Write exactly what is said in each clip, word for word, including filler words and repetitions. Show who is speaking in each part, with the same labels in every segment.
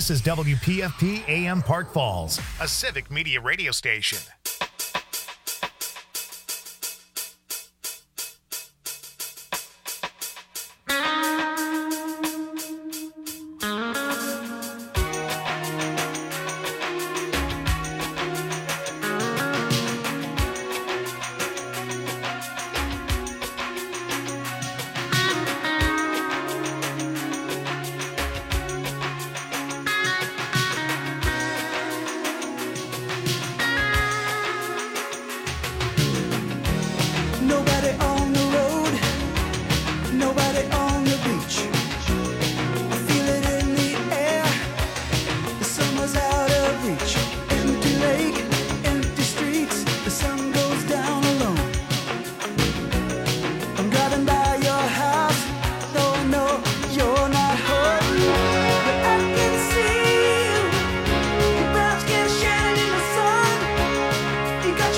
Speaker 1: This is W P F P A M Park Falls, a civic media radio station.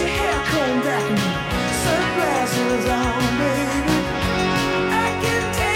Speaker 2: Sunglasses on, baby. I can tell.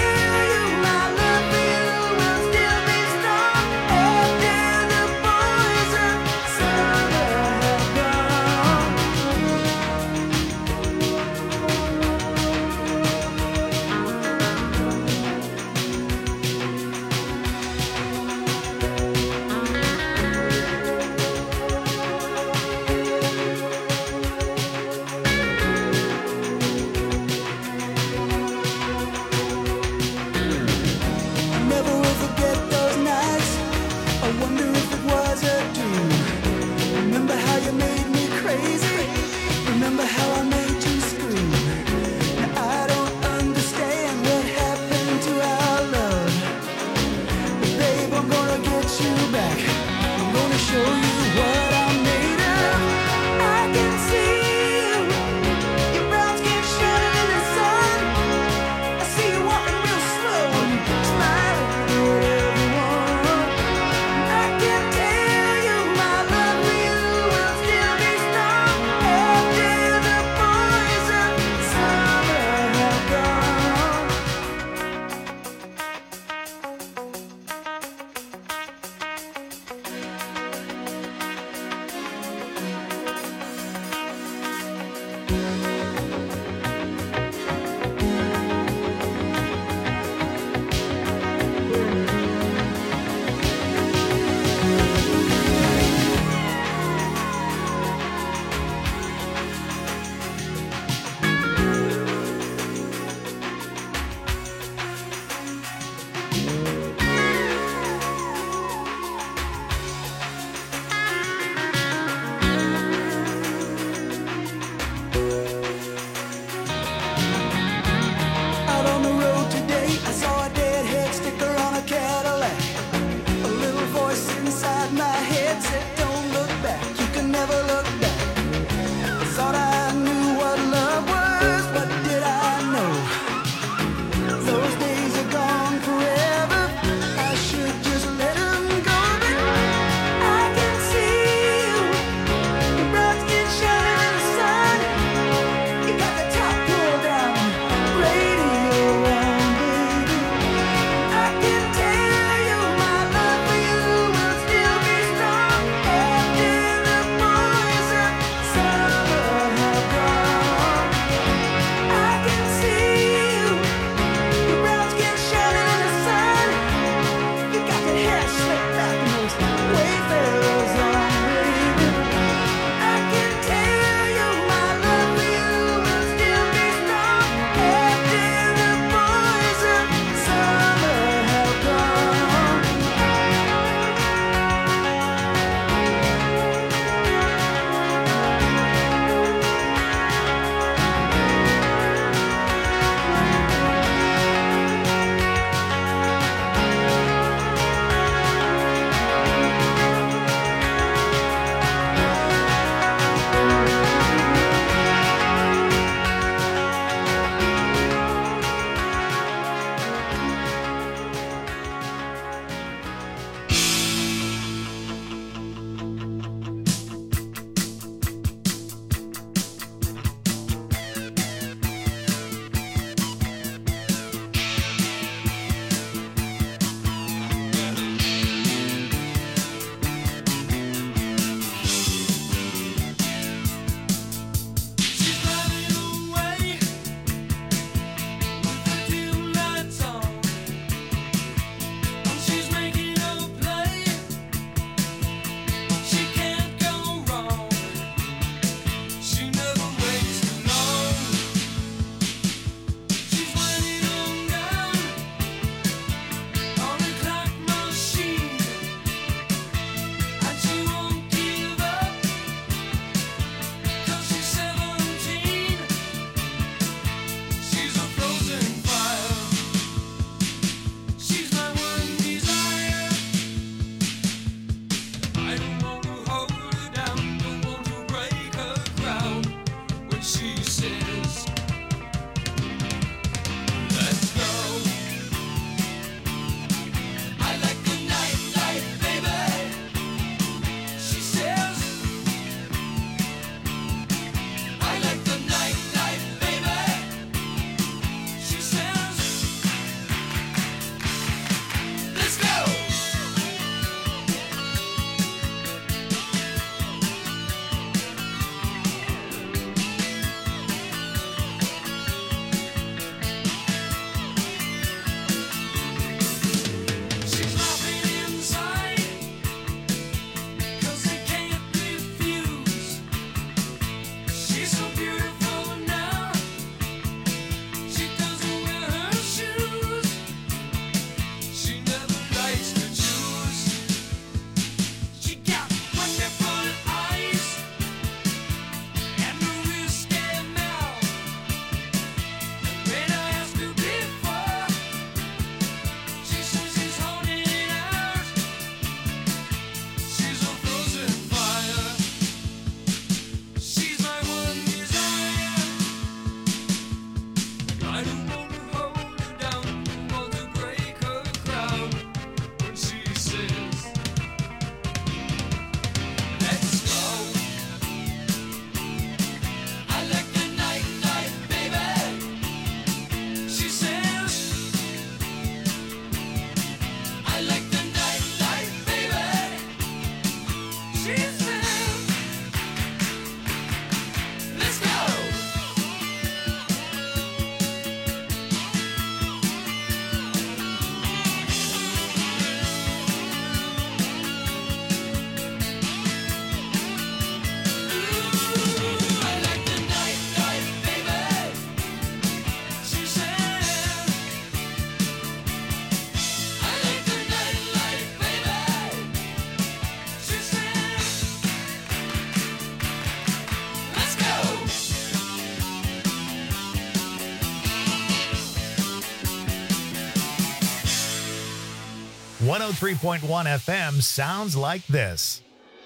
Speaker 1: one oh three point one F M sounds like this.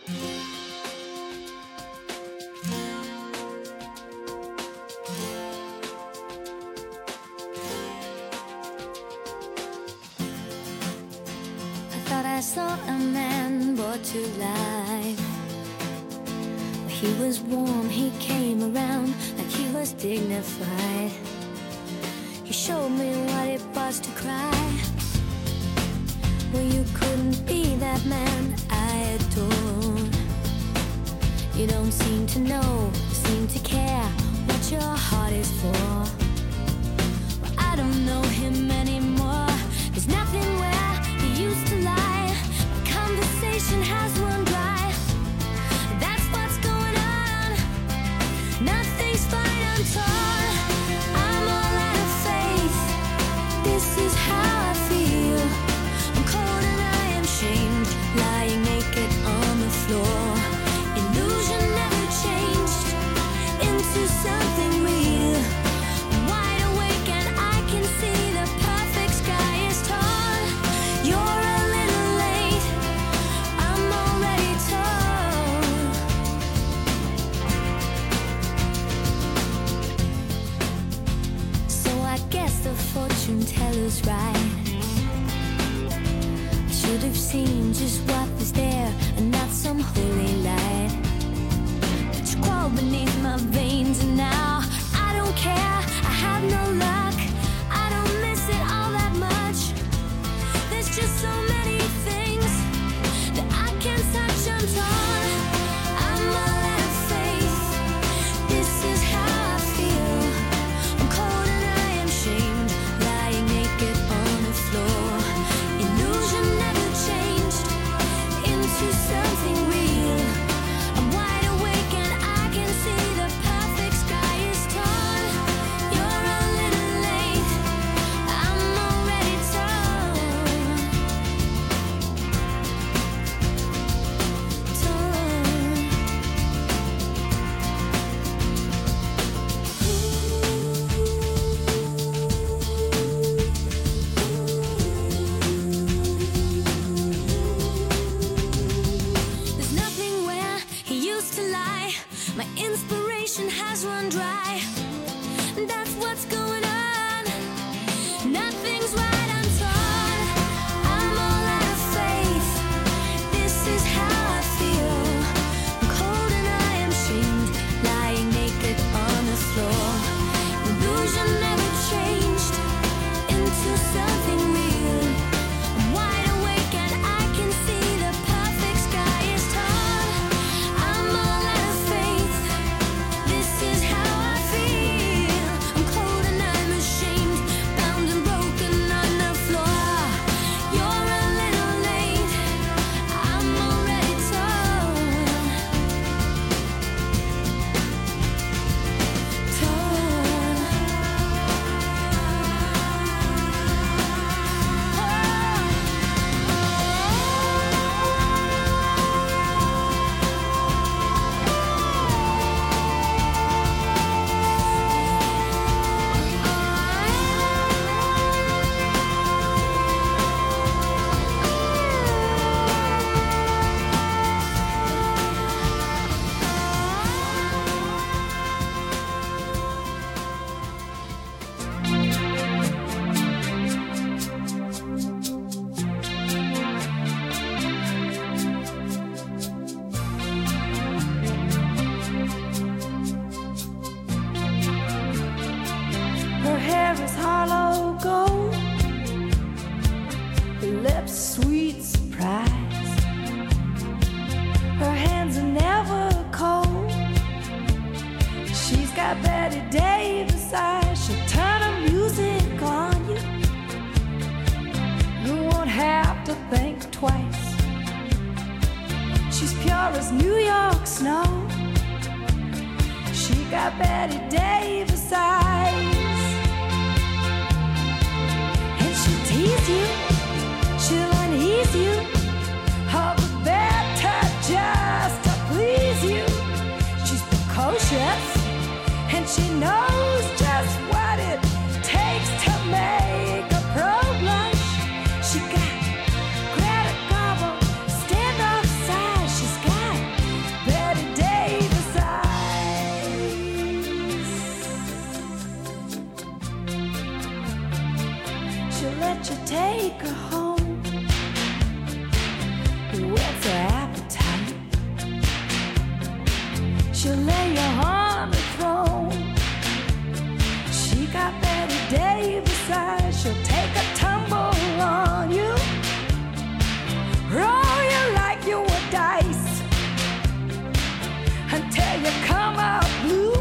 Speaker 2: I saw a man brought to life. He was warm, he came around like he was dignified. He showed me what it was to cry. Well, you couldn't be that man I adore. You don't seem to know, seem to care what your heart is for. Well, I don't know him anymore. There's nothing where he used to lie. Conversation has run dry. That's what's going on. Nothing's fine, I'm torn. I'm all out of faith. This is how I feel. I'm cold and I am shamed, lying naked on the floor. Illusion never changed into something real. I'm wide awake and I can see the perfect sky is torn. You're fortune teller's right. I should have seen just what was there and not some holy light. But you crawled beneath my veins and now I don't care. I have no luck. I don't miss it all that much. There's just so many things that I can't touch. I'm torn. I'm all out of faith. This is how I feel. I'm cold and I am shamed, lying naked on the floor. Illusion never changed into something real. I'm wide awake and I can see the perfect sky is torn. You're a little late. I'm already torn. Torn. There's nothing where he used to lie. My inspiration has run dry. That's what's going on. Nothing's right, I'm torn. I'm all out of faith. This is how I feel. I'm cold and I am shamed, lying naked on the floor. Illusion never changed into something real. I'm wide awake and I can see the perfect sky is torn. I'm all out of faith. This is how I feel. I'm cold and I'm ashamed, bound and broken on the floor. You're a little late. I'm already torn.
Speaker 3: Her hair is hollow gold, her lips sweet surprise. Her hands are never cold. She's got Betty Davis eyes. She'll turn her music on you. You won't have to think twice. She's pure as New York snow. She got Betty Davis eyes. And she'll tease you, she'll unease you, all the better just to please you. She's precocious, and she knows just what it takes to make a pro blush. She got she'll let you take her home. What's her appetite? She'll lay you on the throne. She got Betty Davis eyes. She'll take a tumble on you, roll you like you were dice until you come out blue.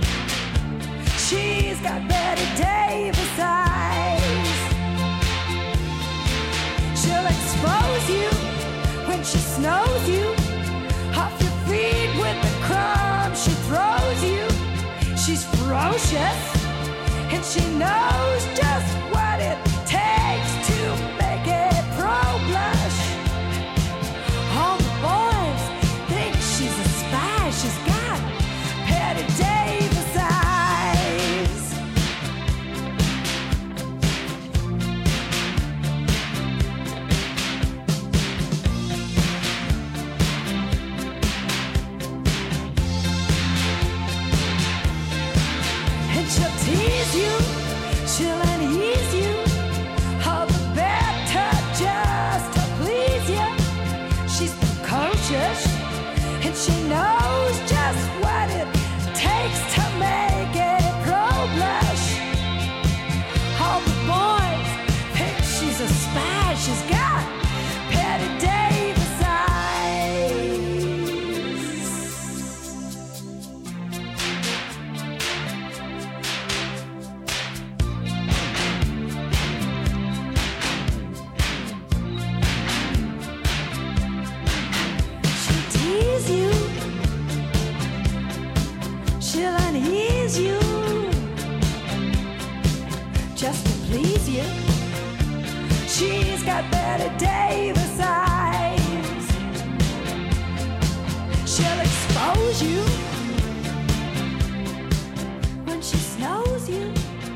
Speaker 3: She's got Betty Davis eyes. She'll expose you when she snows you off your feet with the crumbs she throws you. She's ferocious and she knows just what it takes to make a pro blush. All the boys think she's a spy. She's got Betty Davis eyes. And she'll tease you, she'll unease you, all the better just to please you. She's precocious, and she knows just what it takes to make a pro blush. All the boys think she's a spy. She's got Betty Davis eyes. She'll tease you, she'll unease you, just to please you. She's got Betty Davis eyes. She'll expose you when she snows you.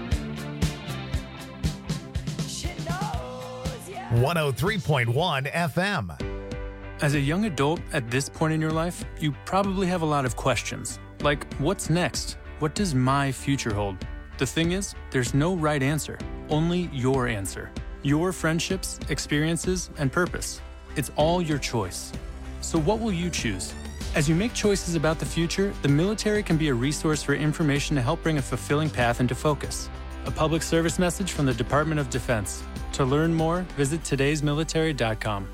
Speaker 3: She knows you.
Speaker 1: one oh three point one F M.
Speaker 4: As a young adult at this point in your life, you probably have a lot of questions. Like, what's next? What does my future hold? The thing is, there's no right answer, only your answer. Your friendships, experiences, and purpose. It's all your choice. So what will you choose? As you make choices about the future, the military can be a resource for information to help bring a fulfilling path into focus. A public service message from the Department of Defense. To learn more, visit todays military dot com.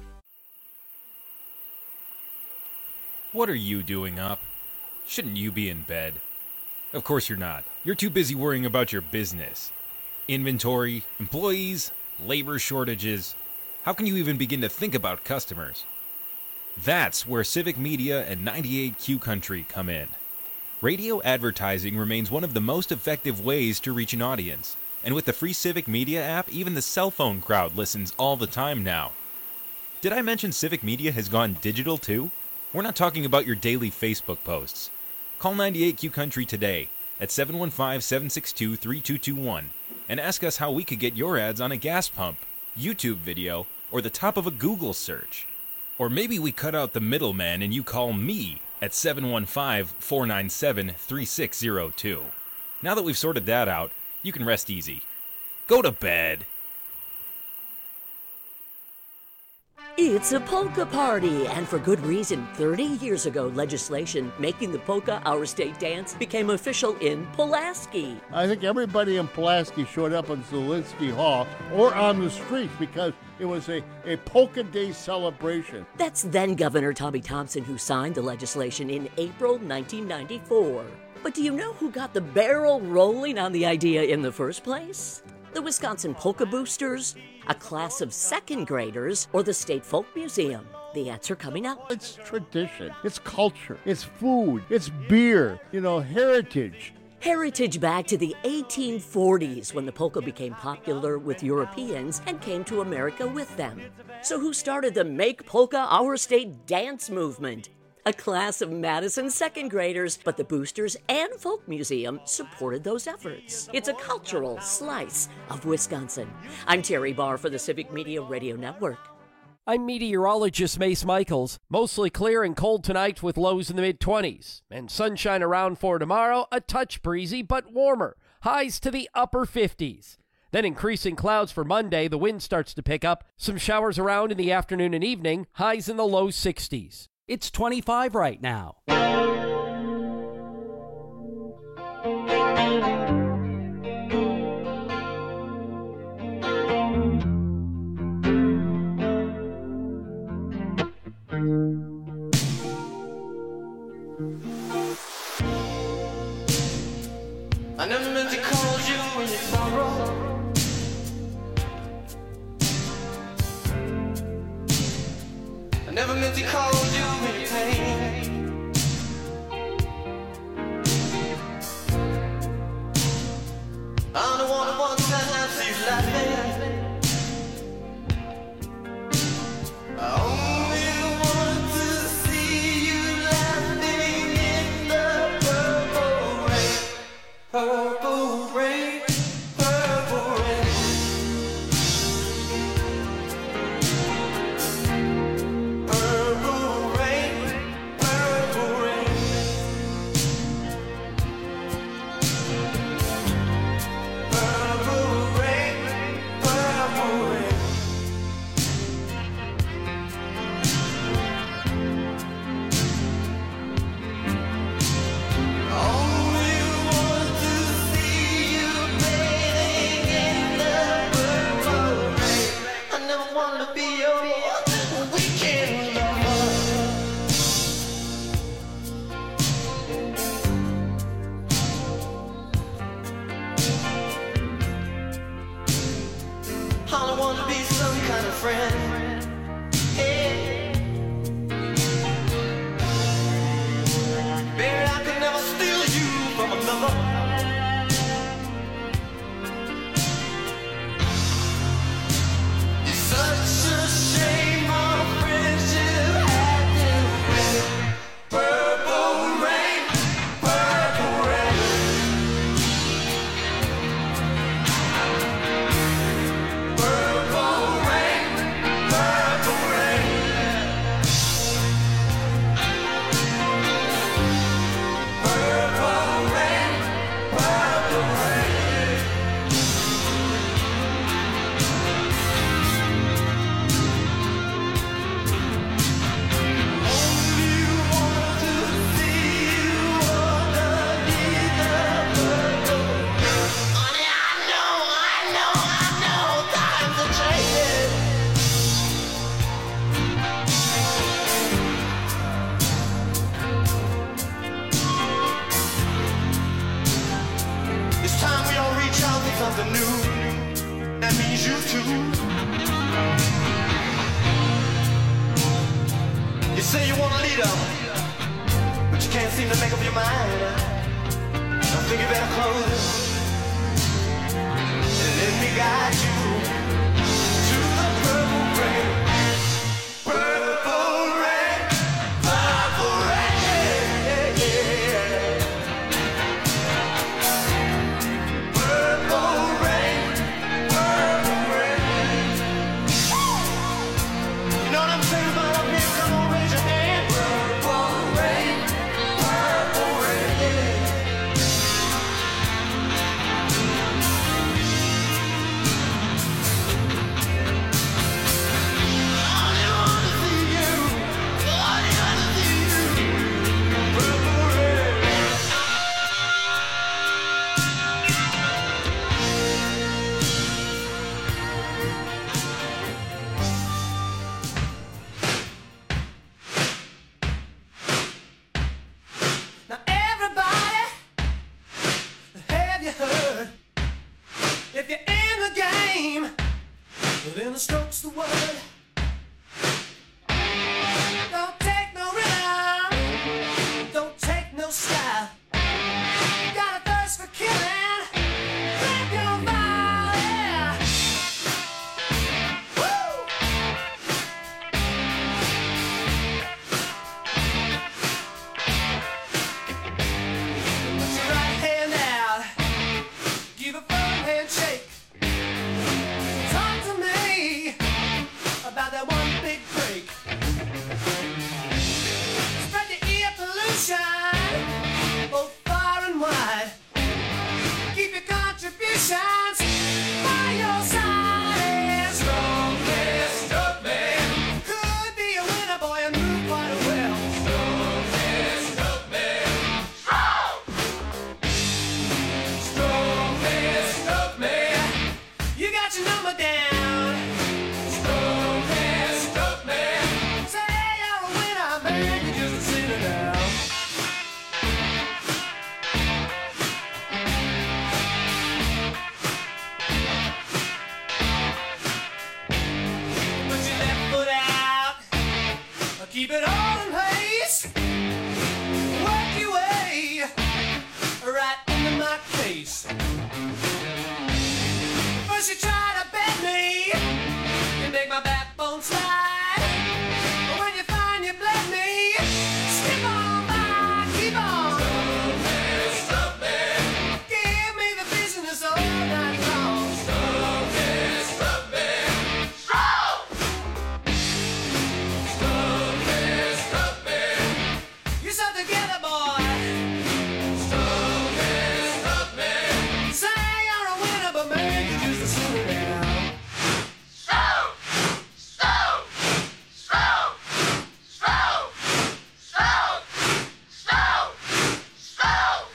Speaker 5: What are you doing up? Shouldn't you be in bed? Of course you're not. You're too busy worrying about your business. Inventory, employees, labor shortages. How can you even begin to think about customers? That's where Civic Media and ninety-eight Q Country come in. Radio advertising remains one of the most effective ways to reach an audience. And with the free Civic Media app, even the cell phone crowd listens all the time now. Did I mention Civic Media has gone digital too? We're not talking about your daily Facebook posts. Call ninety-eight Q Country today at seven one five, seven six two, three two two one and ask us how we could get your ads on a gas pump, YouTube video, or the top of a Google search. Or maybe we cut out the middleman and you call me at seven one five, four nine seven, three six zero two. Now that we've sorted that out, you can rest easy. Go to bed.
Speaker 6: It's a polka party, and for good reason. thirty years ago, legislation making the polka our state dance became official in Pulaski.
Speaker 7: I think everybody in Pulaski showed up in Zielinski Hall or on the streets because it was a, a polka day celebration.
Speaker 6: That's then Governor Tommy Thompson who signed the legislation in April nineteen ninety-four. But do you know who got the barrel rolling on the idea in the first place? The Wisconsin Polka Boosters, a class of second graders, or the State Folk Museum? The answer coming up.
Speaker 7: It's tradition, it's culture, it's food, it's beer, you know, heritage.
Speaker 6: Heritage back to the eighteen forties when the polka became popular with Europeans and came to America with them. So who started the Make Polka Our State dance movement? A class of Madison second graders, but the Boosters and Folk Museum supported those efforts. It's a cultural slice of Wisconsin. I'm Terry Barr for the Civic Media Radio Network.
Speaker 8: I'm meteorologist Mace Michaels. Mostly clear and cold tonight with lows in the mid-twenties. And sunshine around for tomorrow, a touch breezy but warmer. Highs to the upper fifties. Then increasing clouds for Monday. The wind starts to pick up. Some showers around in the afternoon and evening. Highs in the low sixties.
Speaker 9: It's twenty-five right now.
Speaker 10: I never meant to call you when you sorrow. I never meant to call you when you pain. I'm the one who wants to see you laughing. I only want to see you laughing in the purple rain. Purple rain, purple rain. Purple rain, purple rain. Purple rain, purple rain. Only want to see you bathing in the purple rain. I never wanted to be your weekend lover. I don't want to be some kind of friend. Hey. Baby, I could never steal you from another. It's such a shame our friendship had to end. Purple rain, purple rain. Purple rain, purple rain. Purple rain, purple rain. Only want to see you underneath the purple rain. Honey, I know, I know, I know, times are changing. It's time we all reach out for something new. That means you too. You say you want a leader, but you can't seem to make up your mind. I think you better close it and let me guide you to the purple rain. Purple rain, purple rain. Purple rain, purple rain. You know what I'm saying about up here? Come on, raise your hand. Purple rain, purple rain. I want to see you. I want to see you. Purple rain. Now everybody, have you heard? If you're in the game, then the stroke's the word. Don't take no rhythm, don't take no style. Got a thirst for killing, grab your body. Woo! Put your right hand out, give a firm handshake. Talk to me Keep it all in place. Work your way right into my face. First you try to bend me, you make my backbone slide. But when you find you bled me, skip on by, keep on. Stop me, stop me. Give me the business all night long. Stop me, stop me. Stop! Stop me, stop me. You're so together, boy. Stop me, stop me. Say you're a winner, but maybe you're just a sinner now. Stop! Stop! Stop! Stop! Stop! Stop! Stop!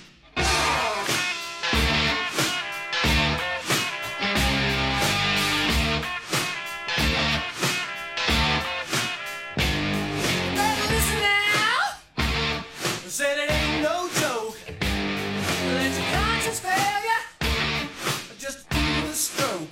Speaker 10: Better listen now. I said it ain't no joke. Let your conscience fail ya. Just do the stroke.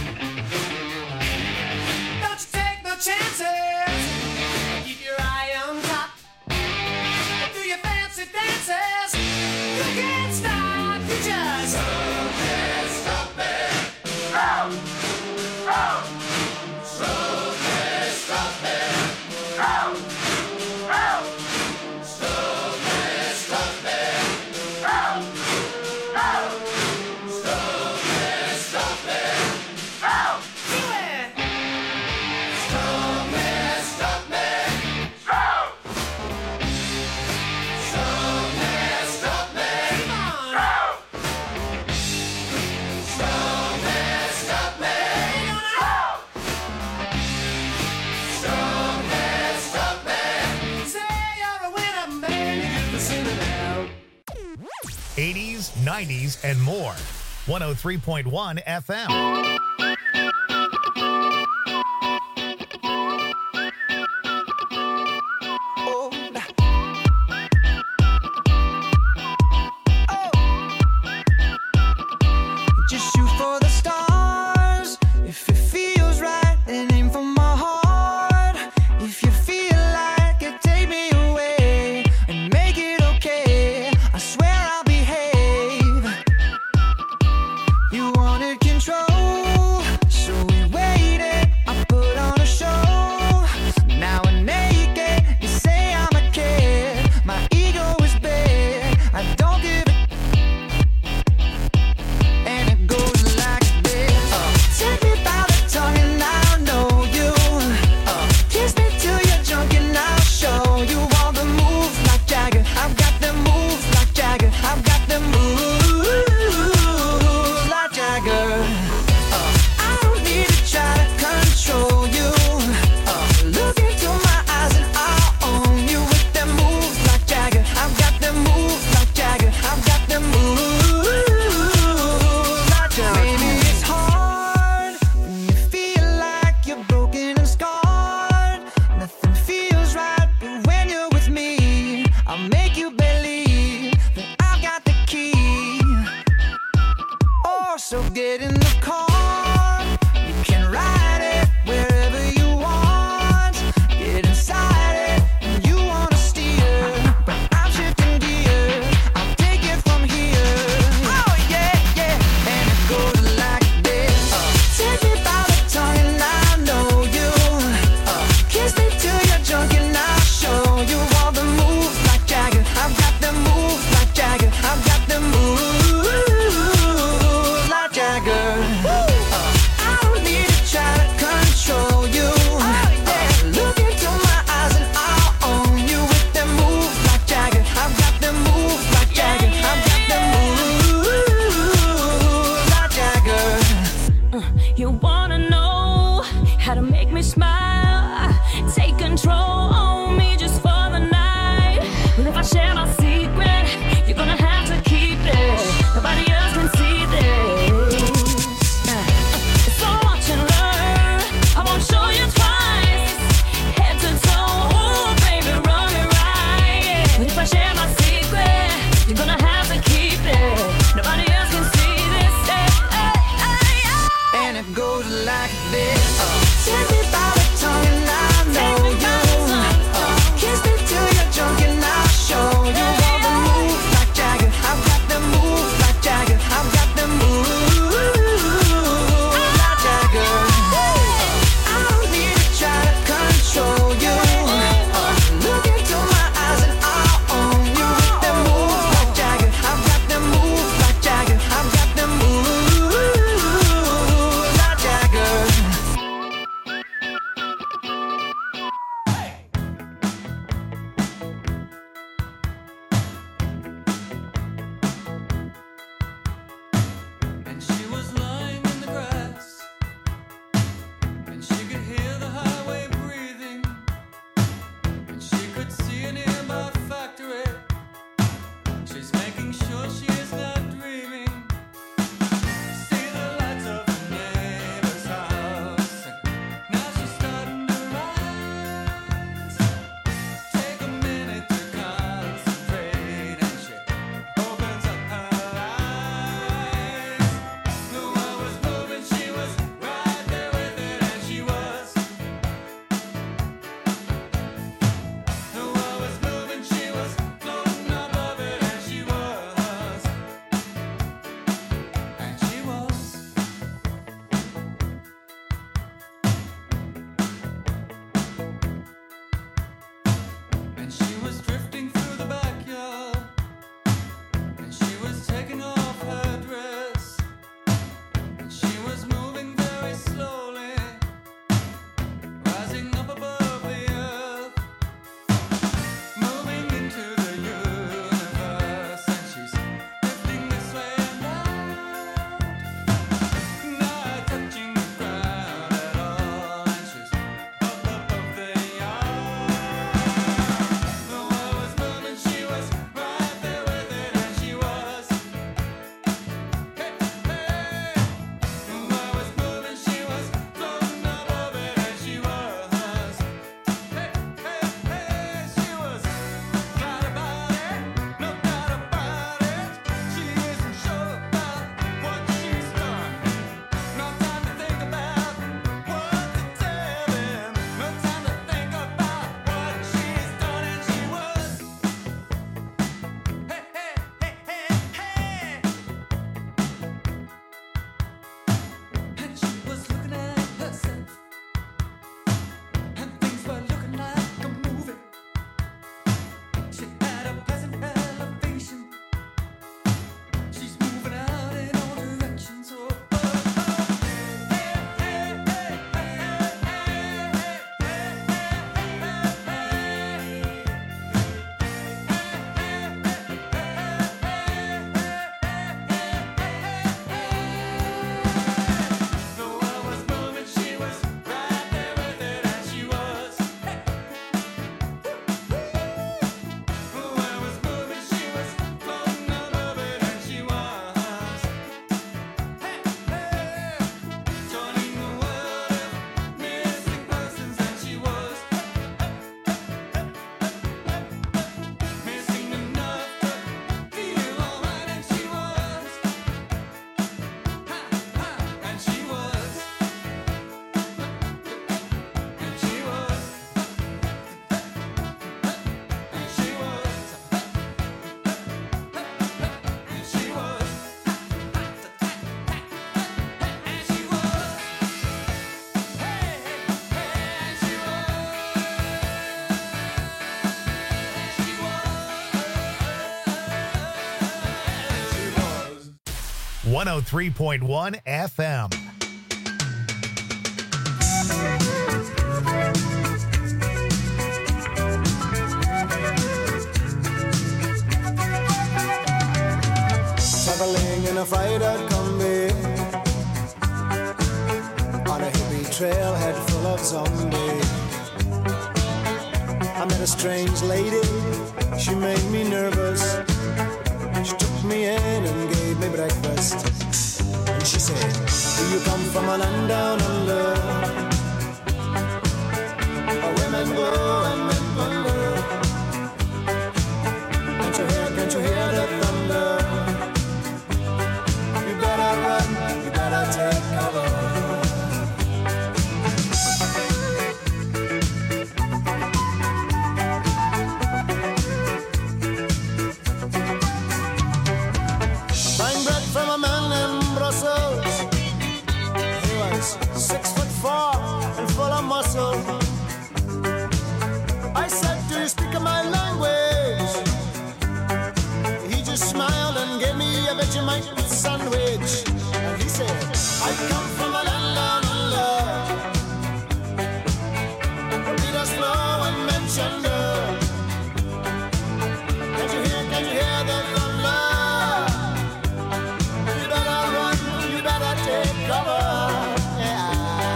Speaker 10: Don't you take no chances. Keep your eye on top. Do your fancy dances. You can't stop. You just stop it, stop it. Stop, stop, stop it, stop it. Stop, stop, stop it, stop it. Stop, stop, stop it, stop it. Stop, do it. Stop it, stop it. Stop. Stop it, stop it. Come on. Stop. Stop it, stop it. Stop. Stop it, stop it. Say you're a winner, man. You listen now.
Speaker 1: eighties, nineties, and more. one oh three point one F M.
Speaker 10: Just shoot for the stars. If it feels right, and aim for my heart. If you feel like it, take me away and make it okay. I swear I'll behave. You wanted control, so we waited. I put on a show. Now we're naked. You say I'm a kid. My ego is big. I don't give a and it goes like this. Uh, take me by the tongue and I'll know you. Uh, kiss me till you're drunk and I'll show you all the moves like Jagger. I've got them moves like Jagger. I've got them moves like Jagger. Uh, I don't need to try to control you. Uh, look into my eyes and I'll own you with them moves like Jagger. I've got them moves like Jagger. I've got them moves. Maybe it's hard when you feel like you're broken and scarred. Nothing feels right, but when you're with me, I'll make you believe that I've got the key. Oh, so get in the car. You can ride it wherever you want. Get inside it, and you wanna steer, but I'm shifting gear. I'll take it from here. Oh yeah, yeah, and it goes like this. Uh, take me by the tongue and I know you. Uh, kiss me till you're drunk and I'll show you all the moves like Jagger. I've got them moves like Jagger. I've got them moves like Jagger. Uh, I don't need to try to control you. Uh, look into my eyes and I'll own you with them moves like Jagger. I've got them moves like Jagger. I've got them moves like Jagger.
Speaker 2: You wanna know how to make me smile? Take control on me just for the night. And if I share my secret, you're gonna have to keep it. Nobody else can see this. Uh, So watch and learn. I won't show you twice. Head to toe, ooh, baby, run it right. But if I share my secret, you're gonna have to keep it. Nobody else can see this. Hey, hey, hey, hey.
Speaker 10: And it goes like this. Uh, take me by the tongue and I know you.
Speaker 1: one oh three point one F M.
Speaker 10: Traveling in a fighter combi on a hippie trailhead full of zombies. I met a strange lady, she made me nervous. She took me in and gave me breakfast. And she said, do you come from a land down under? Where women go and men wonder. Can't you hear, can't you hear the thunder? You better run, you better take cover. Six foot four and full of muscle. I said, do you speak my language? He just smiled and gave me a Vegemite sandwich. And he said, I come from a land down under. The beaters flow and mention the. Can't you hear, can't you hear the thunder? You better run, you better take cover. Yeah.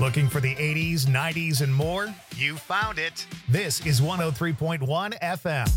Speaker 1: Looking for the eighties, nineties, and more? You found it. This is one oh three point one F M.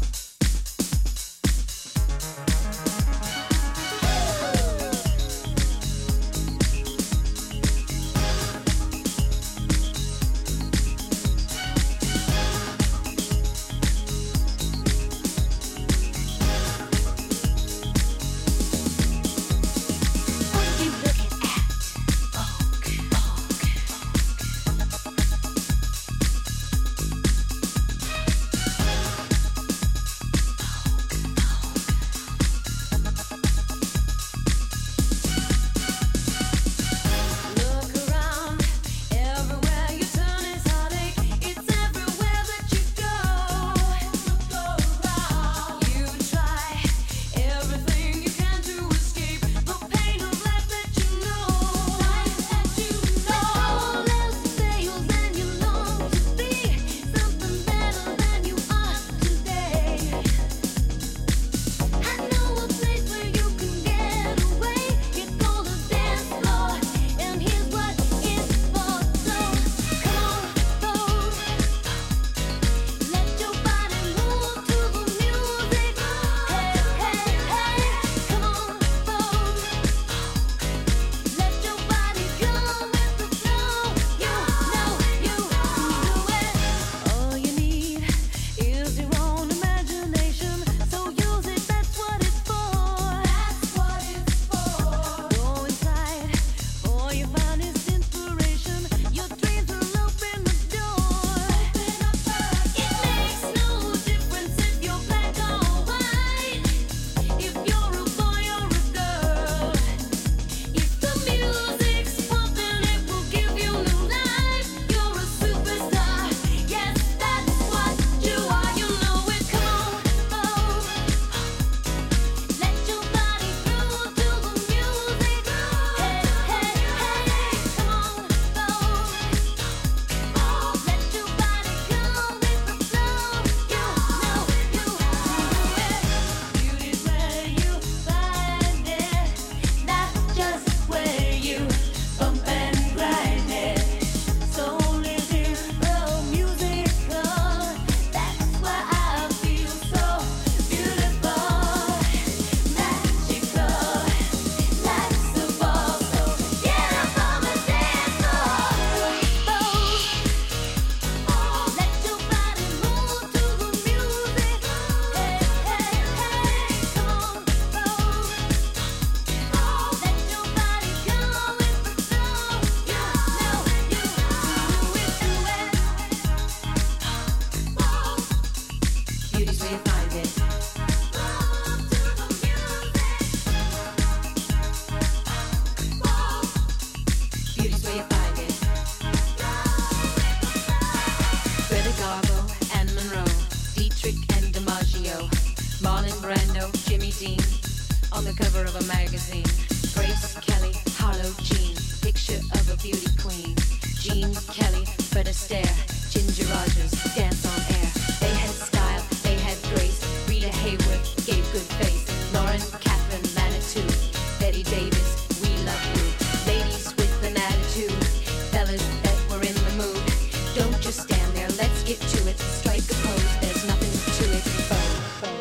Speaker 11: On the cover of a magazine, Grace Kelly, Harlow Jean, picture of a beauty queen. Jean Kelly, Fred Astaire, Ginger Rogers, dance on air. They had style, they had grace. Rita Hayworth gave good face. Lauren Catherine Manitou, Betty Davis, we love you. Ladies with an attitude, fellas that were in the mood. Don't just stand there, let's get to it. Strike a pose, there's nothing to it. Boom.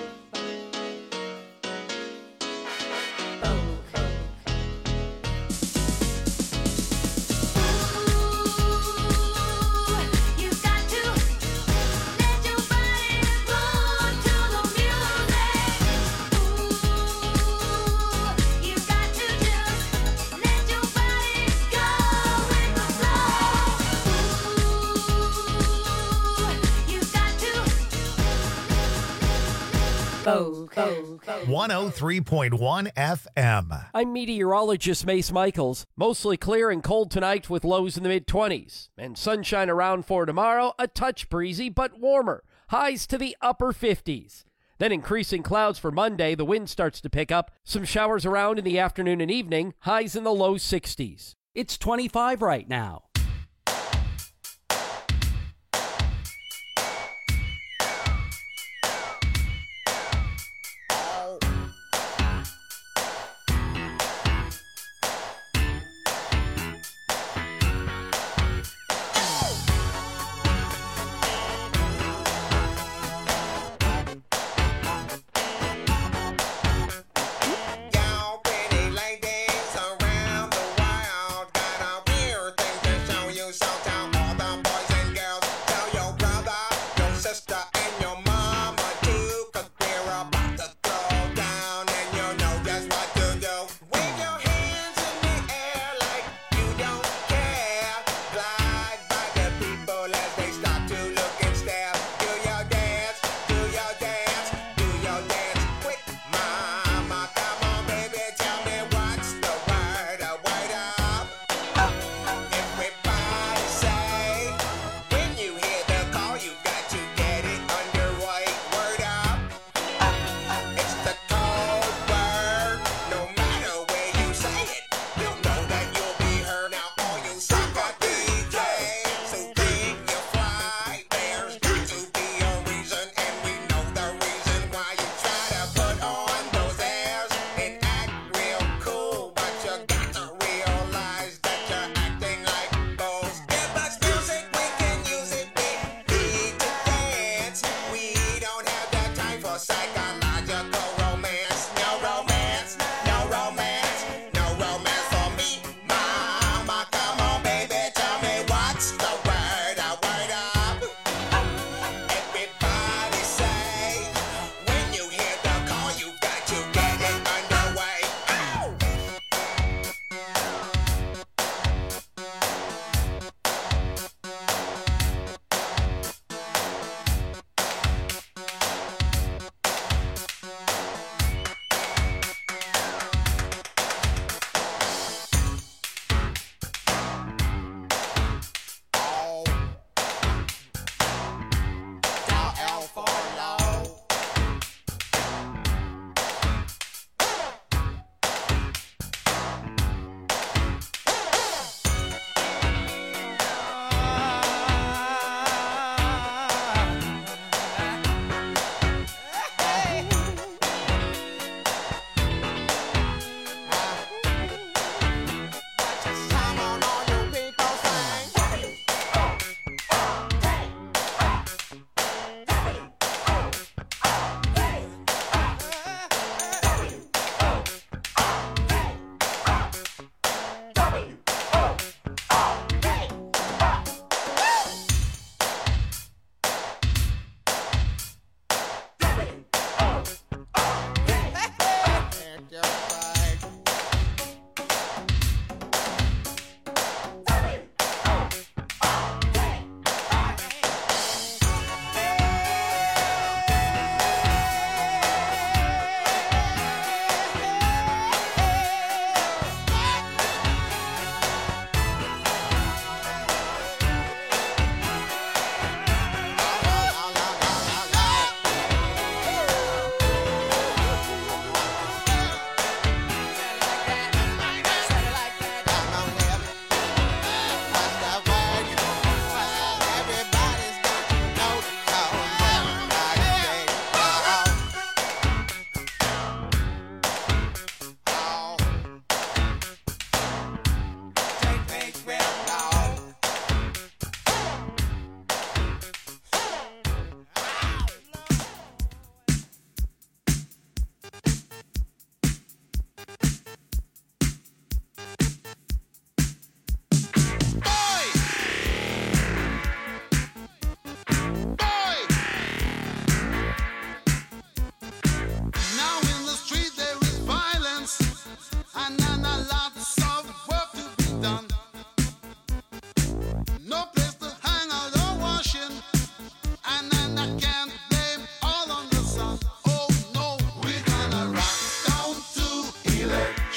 Speaker 1: one oh three point one F M.
Speaker 8: I'm meteorologist Mace Michaels. Mostly clear and cold tonight with lows in the mid-twenties. And sunshine around for tomorrow, a touch breezy but warmer. Highs to the upper fifties. Then increasing clouds for Monday, the wind starts to pick up. Some showers around in the afternoon and evening, highs in the low sixties.
Speaker 9: It's twenty-five right now.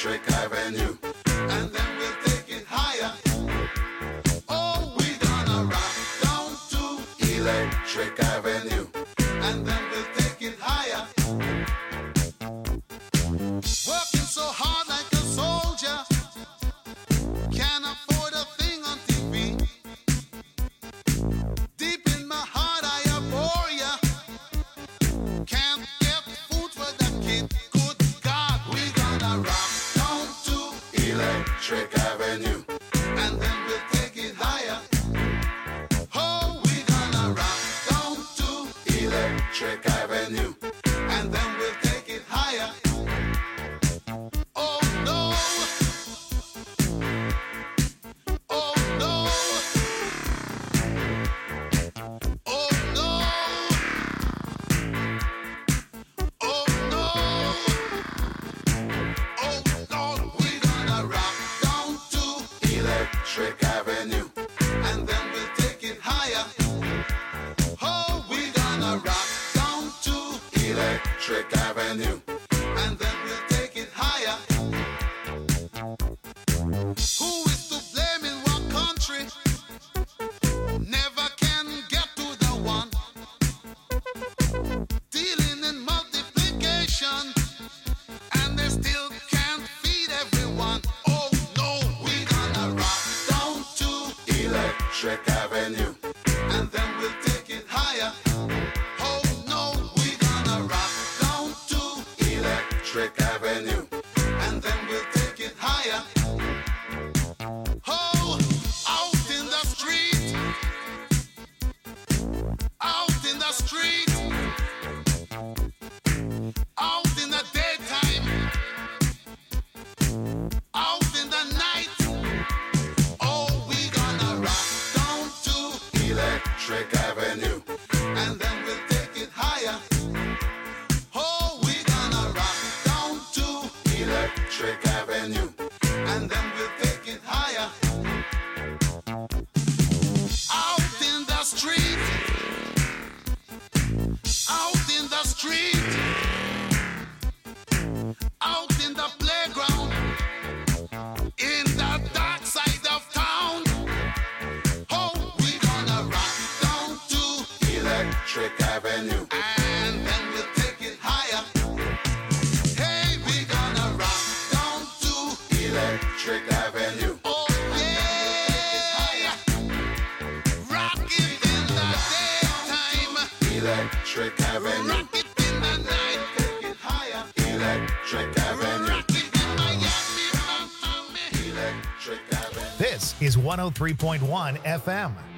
Speaker 12: Electric Avenue. And then we'll take it higher. Oh, we're gonna rock down to Electric Avenue. And then we'll take it higher. Working so hard like a soldier. Can't afford a thing on T V. Deep in my heart I abhor ya. Can't get food for the kid. Good God, we gonna rock down to Electric Avenue. And then we'll take it higher. Oh, we gonna rock down to Electric Avenue. And then we'll take it higher. Oh no. Oh no. Oh no. Oh no. Oh no. We're gonna rock down to Electric Avenue. And then we'll take it higher. Oh, we're gonna rock down to Electric Avenue. And then we'll take it higher. Who is to blame in what country? Never can get to the one. Dealing in multiplication. And they still can't feed everyone. Oh no, we're gonna rock down to Electric Avenue. And then we'll take it higher. Oh no, we're gonna rock down to Electric Avenue. And then we'll take it higher. Oh, out in the street. Out in the street. Out in the daytime. Out in the night. Oh, we gonna rock down to Electric Avenue. And then we'll take it higher. Oh, we gonna rock down to Electric Avenue. And then we'll take it higher. Out in the street. Out in the street. Out in the playground. In the dark side of town. Oh, we gonna rock down to Electric Avenue. And then we'll take it higher. Hey, we gonna rock down to Electric Avenue. Oh yeah. Rock it in the daytime. Electric Avenue. Rock it in the night. Take it higher. Electric Avenue. Rock it in Miami, Miami. Electric Avenue.
Speaker 1: This is one oh three point one F M.